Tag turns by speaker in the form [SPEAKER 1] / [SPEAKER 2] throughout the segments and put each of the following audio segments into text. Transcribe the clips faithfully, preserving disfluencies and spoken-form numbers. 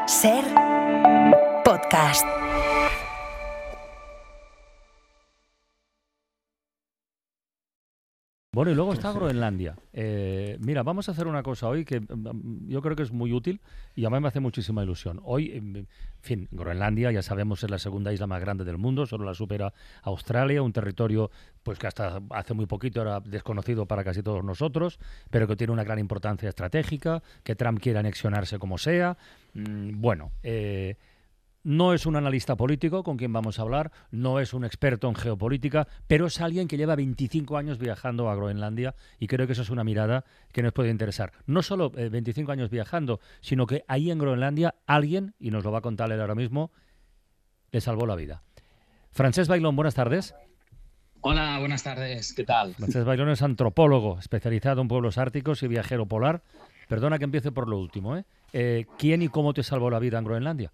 [SPEAKER 1] Ser podcast.
[SPEAKER 2] Bueno, y luego está Groenlandia. Eh, mira, vamos a hacer una cosa hoy que um, yo creo que es muy útil y a mí me hace muchísima ilusión. Hoy, en fin, Groenlandia, ya sabemos, es la segunda isla más grande del mundo, solo la supera Australia, un territorio pues que hasta hace muy poquito era desconocido para casi todos nosotros, pero que tiene una gran importancia estratégica, que Trump quiere anexionarse como sea. Mm, bueno, eh... No es un analista político con quien vamos a hablar, no es un experto en geopolítica, pero es alguien que lleva veinticinco años viajando a Groenlandia y creo que eso es una mirada que nos puede interesar. No solo eh, veinticinco años viajando, sino que ahí en Groenlandia alguien, y nos lo va a contar él ahora mismo, le salvó la vida. Francesc Bailón, buenas tardes.
[SPEAKER 3] Hola, buenas tardes, ¿qué tal?
[SPEAKER 2] Francesc Bailón es antropólogo, especializado en pueblos árticos y viajero polar. Perdona que empiece por lo último, ¿eh? Eh, ¿Quién y cómo te salvó la vida en Groenlandia?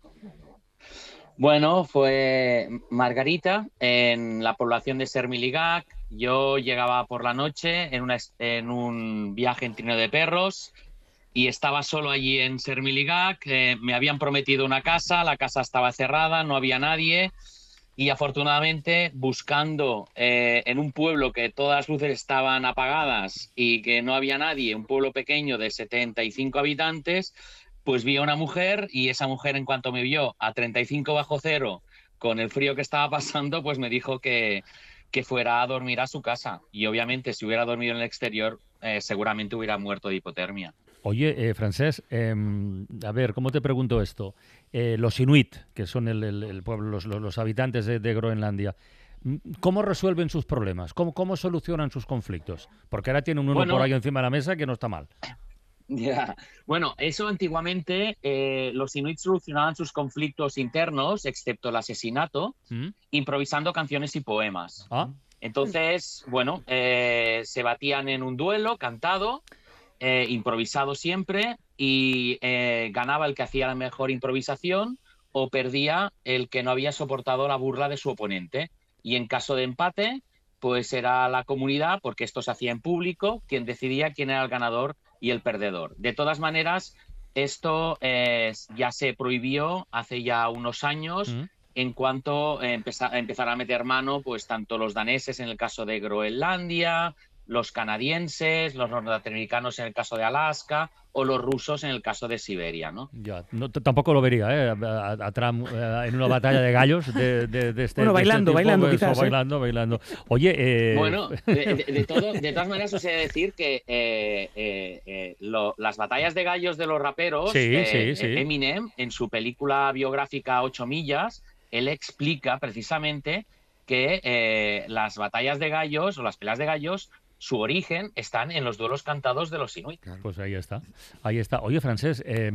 [SPEAKER 3] Bueno, fue Margarita en la población de Sermiligaq. Yo llegaba por la noche en, una, en un viaje en trineo de perros y estaba solo allí en Sermiligaq. Eh, me habían prometido una casa, la casa estaba cerrada, no había nadie y afortunadamente buscando eh, en un pueblo que todas las luces estaban apagadas y que no había nadie, un pueblo pequeño de setenta y cinco habitantes, pues vi a una mujer y esa mujer, en cuanto me vio a treinta y cinco bajo cero con el frío que estaba pasando, pues me dijo que, que fuera a dormir a su casa. Y obviamente si hubiera dormido en el exterior, eh, seguramente hubiera muerto de hipotermia.
[SPEAKER 2] Oye, eh, Francesc, eh, a ver, ¿cómo te pregunto esto? Eh, los inuit, que son el, el, el pueblo, los, los, los habitantes de, de Groenlandia, ¿cómo resuelven sus problemas? ¿Cómo, ¿Cómo solucionan sus conflictos? Porque ahora tienen uno bueno, por ahí encima de la mesa que no está mal.
[SPEAKER 3] Yeah. Bueno, eso antiguamente eh, los inuit solucionaban sus conflictos internos, excepto el asesinato, ¿Mm? improvisando canciones y poemas.
[SPEAKER 2] ¿Ah?
[SPEAKER 3] Entonces, bueno, eh, se batían en un duelo cantado, eh, improvisado siempre, y eh, ganaba el que hacía la mejor improvisación o perdía el que no había soportado la burla de su oponente. Y en caso de empate, pues era la comunidad, porque esto se hacía en público, quien decidía quién era el ganador y el perdedor. De todas maneras, esto eh, ya se prohibió hace ya unos años mm. en cuanto eh, empezar, empezar a meter mano, pues tanto los daneses en el caso de Groenlandia, los canadienses, los norteamericanos en el caso de Alaska o los rusos en el caso de Siberia, ¿no?
[SPEAKER 2] Ya, no, tampoco lo vería, ¿eh? A, a Trump eh, en una batalla de gallos de, de, de este
[SPEAKER 4] Bueno, bailando,
[SPEAKER 2] de este tipo,
[SPEAKER 4] bailando,
[SPEAKER 2] pues,
[SPEAKER 4] quizás,
[SPEAKER 2] o bailando,
[SPEAKER 4] ¿eh?
[SPEAKER 2] bailando. Oye, eh...
[SPEAKER 3] bueno, de, de, de, todo, de todas maneras os he de decir que eh, eh, eh, lo, las batallas de gallos de los raperos,
[SPEAKER 2] sí,
[SPEAKER 3] eh,
[SPEAKER 2] sí, sí.
[SPEAKER 3] Eminem, en su película biográfica Ocho Millas, él explica precisamente que eh, las batallas de gallos o las peleas de gallos, su origen están en los duelos cantados de los inuit.
[SPEAKER 2] Pues ahí está, ahí está. Oye, Francesc, eh,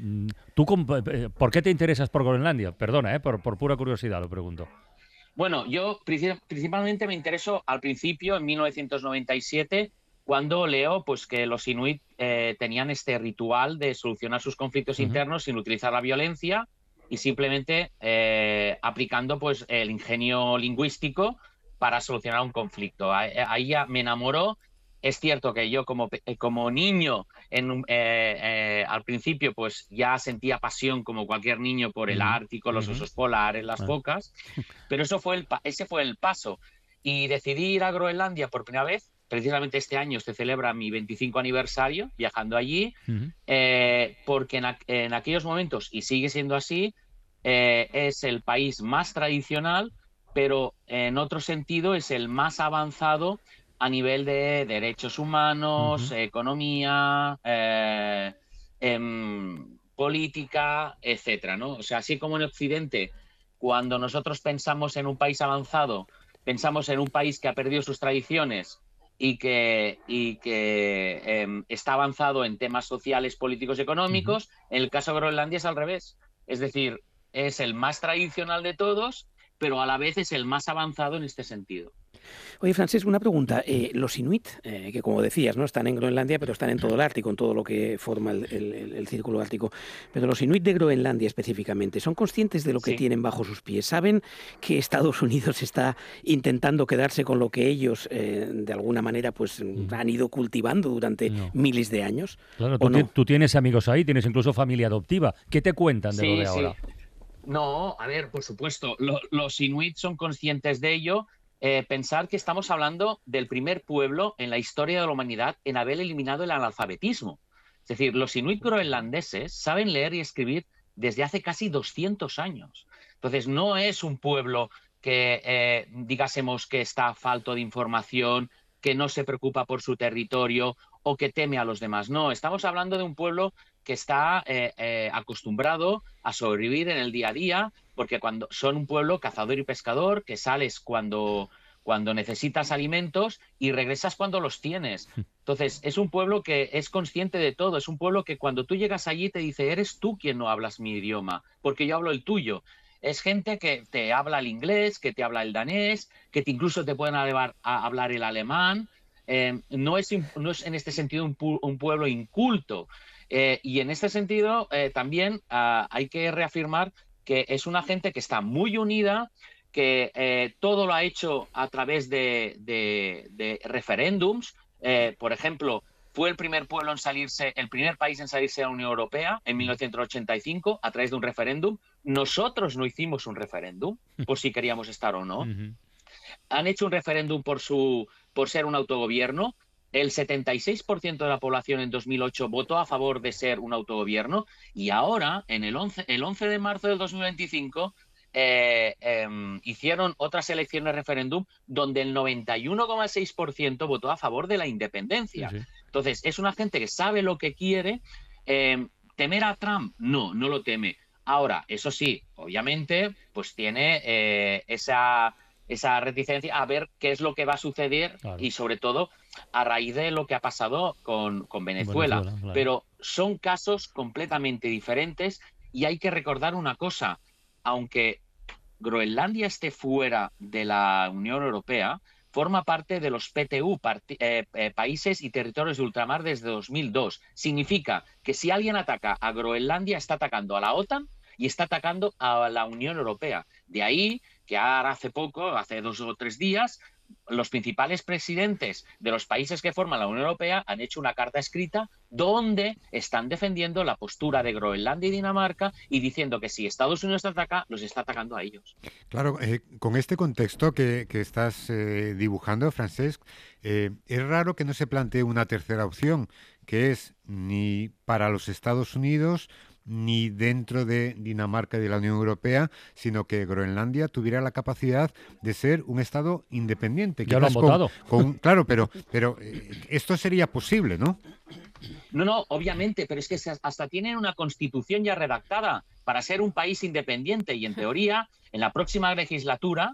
[SPEAKER 2] ¿tú por qué te interesas por Groenlandia? Perdona, eh, por, por pura curiosidad lo pregunto.
[SPEAKER 3] Bueno, yo principalmente me intereso al principio, en mil novecientos noventa y siete, cuando leo pues, que los inuit eh, tenían este ritual de solucionar sus conflictos uh-huh. internos sin utilizar la violencia y simplemente eh, aplicando pues, el ingenio lingüístico para solucionar un conflicto. Ahí ya me enamoró. Es cierto que yo como, como niño, en, eh, eh, al principio, pues ya sentía pasión como cualquier niño por el Ártico, los osos polares, las focas, pero eso fue el, ese fue el paso. Y decidí ir a Groenlandia por primera vez. Precisamente este año se celebra mi veinticinco aniversario viajando allí, uh-huh. eh, porque en, en aquellos momentos, y sigue siendo así, eh, es el país más tradicional, pero en otro sentido es el más avanzado a nivel de derechos humanos, uh-huh. economía, eh, eh, política, etcétera, ¿no? O sea, así como en Occidente, cuando nosotros pensamos en un país avanzado, pensamos en un país que ha perdido sus tradiciones y que, y que eh, está avanzado en temas sociales, políticos y económicos, uh-huh. en el caso de Groenlandia es al revés. Es decir, es el más tradicional de todos, pero a la vez es el más avanzado en este sentido.
[SPEAKER 4] Oye, Francesc, una pregunta. Eh, los inuit, eh, que como decías, ¿no? Están en Groenlandia, pero están en todo el Ártico, en todo lo que forma el, el- el círculo ártico. Pero los inuit de Groenlandia específicamente, ¿son conscientes de lo que
[SPEAKER 3] Sí.
[SPEAKER 4] tienen bajo sus pies? ¿Saben que Estados Unidos está intentando quedarse con lo que ellos, eh, de alguna manera, pues
[SPEAKER 2] Mm.
[SPEAKER 4] han ido cultivando durante
[SPEAKER 2] No.
[SPEAKER 4] miles de años?
[SPEAKER 2] Claro,
[SPEAKER 4] ¿O
[SPEAKER 2] tú, ti-
[SPEAKER 4] no?
[SPEAKER 2] tú tienes amigos ahí, tienes incluso familia adoptiva. ¿Qué te cuentan de lo
[SPEAKER 3] Sí,
[SPEAKER 2] de
[SPEAKER 3] sí.
[SPEAKER 2] ahora?
[SPEAKER 3] No, a ver, por supuesto, lo- los inuit son conscientes de ello. Eh, pensar que estamos hablando del primer pueblo en la historia de la humanidad en haber eliminado el analfabetismo. Es decir, los inuit groenlandeses saben leer y escribir desde hace casi doscientos años. Entonces, no es un pueblo que, eh, digásemos, que está falto de información, que no se preocupa por su territorio o que teme a los demás. No, estamos hablando de un pueblo que está eh, eh, acostumbrado a sobrevivir en el día a día, porque cuando son un pueblo cazador y pescador, que sales cuando, cuando necesitas alimentos y regresas cuando los tienes. Entonces, es un pueblo que es consciente de todo, es un pueblo que cuando tú llegas allí te dice, eres tú quien no hablas mi idioma, porque yo hablo el tuyo. Es gente que te habla el inglés, que te habla el danés, que te incluso te pueden llevar a hablar el alemán. Eh, no, es, no es en este sentido un, pu un pueblo inculto. Eh, y en este sentido, eh, también uh, hay que reafirmar que es una gente que está muy unida, que eh, todo lo ha hecho a través de, de, de referéndums. Eh, por ejemplo, fue el primer pueblo en salirse, el primer país en salirse de la Unión Europea en mil novecientos ochenta y cinco a través de un referéndum. Nosotros no hicimos un referéndum por si queríamos estar o no.
[SPEAKER 2] Ujú.
[SPEAKER 3] Han hecho un referéndum por, su, por ser un autogobierno. El setenta y seis por ciento de la población en dos mil ocho votó a favor de ser un autogobierno y ahora, en el once, el once de marzo del dos mil veinticinco, eh, eh, hicieron otras elecciones referéndum donde el noventa y uno coma seis por ciento votó a favor de la independencia.
[SPEAKER 2] Sí, sí.
[SPEAKER 3] Entonces, es una gente que sabe lo que quiere. Eh, ¿Temer a Trump? No, no lo teme. Ahora, eso sí, obviamente, pues tiene eh, esa... esa reticencia a ver qué es lo que va a suceder
[SPEAKER 2] Claro.
[SPEAKER 3] y sobre todo a raíz de lo que ha pasado con, con Venezuela.
[SPEAKER 2] Venezuela, claro.
[SPEAKER 3] Pero son casos completamente diferentes y hay que recordar una cosa, aunque Groenlandia esté fuera de la Unión Europea, forma parte de los P T U, eh, eh, países y territorios de ultramar desde dos mil dos. Significa que si alguien ataca a Groenlandia, está atacando a la OTAN y está atacando a la Unión Europea. De ahí que ahora hace poco, hace dos o tres días, los principales presidentes de los países que forman la Unión Europea han hecho una carta escrita donde están defendiendo la postura de Groenlandia y Dinamarca y diciendo que si Estados Unidos ataca, los está atacando a ellos.
[SPEAKER 5] Claro, eh, con este contexto que, que estás eh, dibujando, Francesc, eh, es raro que no se plantee una tercera opción, que es ni para los Estados Unidos ni dentro de Dinamarca y de la Unión Europea, sino que Groenlandia tuviera la capacidad de ser un Estado independiente.
[SPEAKER 2] Ya lo han
[SPEAKER 5] Quizás
[SPEAKER 2] votado.
[SPEAKER 5] Con, con, claro, pero, pero eh, esto sería posible, ¿no?
[SPEAKER 3] No, no, obviamente, pero es que hasta tienen una constitución ya redactada para ser un país independiente y en teoría, en la próxima legislatura,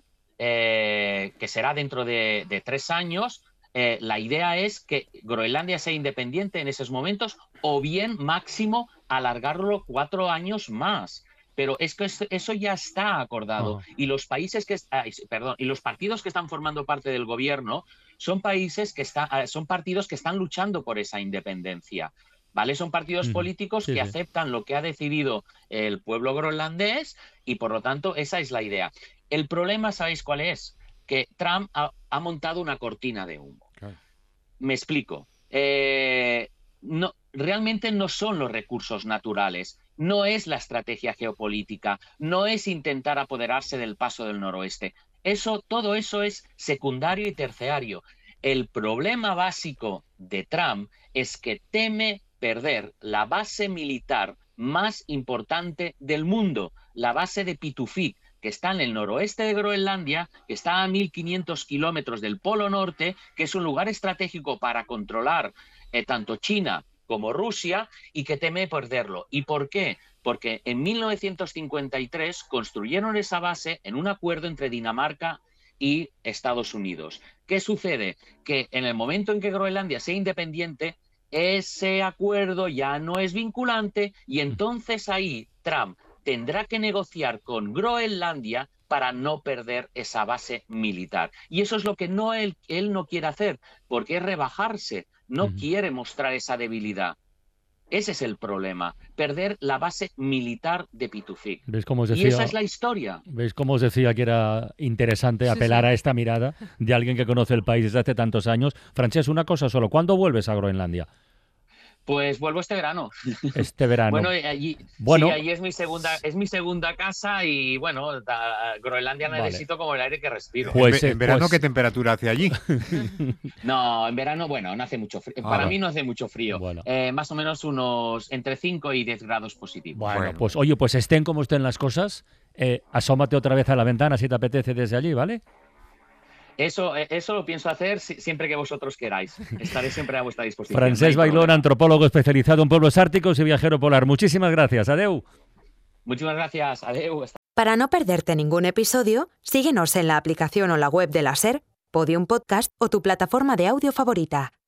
[SPEAKER 3] eh, que será dentro de, de tres años, eh, la idea es que Groenlandia sea independiente en esos momentos o bien máximo alargarlo cuatro años más. Pero es que eso ya está acordado.
[SPEAKER 2] Ajá.
[SPEAKER 3] Y los países que ah, perdón, y los partidos que están formando parte del gobierno son países que están, son partidos que están luchando por esa independencia. ¿Vale? Son partidos
[SPEAKER 2] Mm,
[SPEAKER 3] políticos
[SPEAKER 2] sí,
[SPEAKER 3] que
[SPEAKER 2] sí.
[SPEAKER 3] aceptan lo que ha decidido el pueblo groenlandés y por lo tanto esa es la idea. El problema, ¿sabéis cuál es? Que Trump ha, ha montado una cortina de humo.
[SPEAKER 5] Claro.
[SPEAKER 3] Me explico. Eh, no, realmente no son los recursos naturales, no es la estrategia geopolítica, no es intentar apoderarse del paso del noroeste. Eso, todo eso es secundario y terciario. El problema básico de Trump es que teme perder la base militar más importante del mundo, la base de Pitufik, que está en el noroeste de Groenlandia, que está a mil quinientos kilómetros del Polo Norte, que es un lugar estratégico para controlar eh, tanto China como Rusia y que teme perderlo. ¿Y por qué? Porque en mil novecientos cincuenta y tres construyeron esa base en un acuerdo entre Dinamarca y Estados Unidos. ¿Qué sucede? Que en el momento en que Groenlandia sea independiente, ese acuerdo ya no es vinculante y entonces ahí Trump tendrá que negociar con Groenlandia para no perder esa base militar. Y eso es lo que no él, él no quiere hacer, porque es rebajarse, no uh-huh. quiere mostrar esa debilidad. Ese es el problema, perder la base militar de Pituffik.
[SPEAKER 2] ¿Ves cómo os decía,
[SPEAKER 3] y esa es la historia.
[SPEAKER 2] ¿Ves cómo os decía que era interesante apelar sí, sí. a esta mirada de alguien que conoce el país desde hace tantos años? Francesc, una cosa solo, ¿cuándo vuelves a Groenlandia?
[SPEAKER 3] Pues vuelvo este verano.
[SPEAKER 2] Este verano.
[SPEAKER 3] Bueno, allí, bueno, sí, allí es mi segunda, es mi segunda casa y bueno, da, Groenlandia vale. necesito como el aire que respiro.
[SPEAKER 5] Pues, ¿En, en verano pues... qué temperatura hace allí?
[SPEAKER 3] No, en verano, bueno, no hace mucho frío. Ah, Para bueno. mí no hace mucho frío. Bueno. Eh, más o menos unos entre cinco y diez grados positivos.
[SPEAKER 2] Bueno, bueno. pues oye, pues estén como estén las cosas, eh, asómate otra vez a la ventana si te apetece desde allí, ¿vale?
[SPEAKER 3] Eso, eso lo pienso hacer siempre que vosotros queráis. Estaré siempre a vuestra disposición.
[SPEAKER 2] Francesc Bailón, antropólogo especializado en pueblos árticos y viajero polar. Muchísimas gracias. Adeu.
[SPEAKER 3] Muchísimas gracias. Adeu.
[SPEAKER 1] Para no perderte ningún episodio, síguenos en la aplicación o la web de la SER, Podium Podcast o tu plataforma de audio favorita.